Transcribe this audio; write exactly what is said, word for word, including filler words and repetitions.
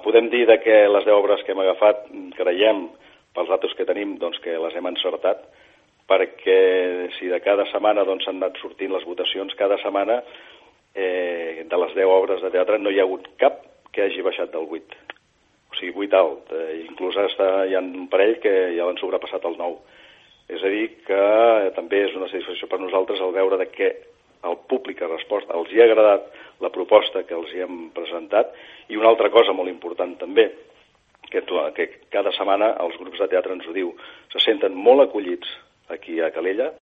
Podem dir de que les deu obres que hem agafat, creiem, pels datos que tenim, doncs que les hem encertat, perquè si de cada setmana doncs, han anat sortint les votacions, cada setmana eh, de les deu obres de teatre no hi ha hagut cap que hagi baixat del vuit. O sigui, vuit alt. Eh, inclús està, hi ha un parell que ja l'han sobrepassat el nou. És a dir, que també és una satisfacció per nosaltres el veure de que el públic ha respost, els hi ha agradat la proposta que els hi hem presentat, i una altra cosa molt important també, que, que cada setmana els grups de teatre ens ho diu, se senten molt acollits aquí a Calella,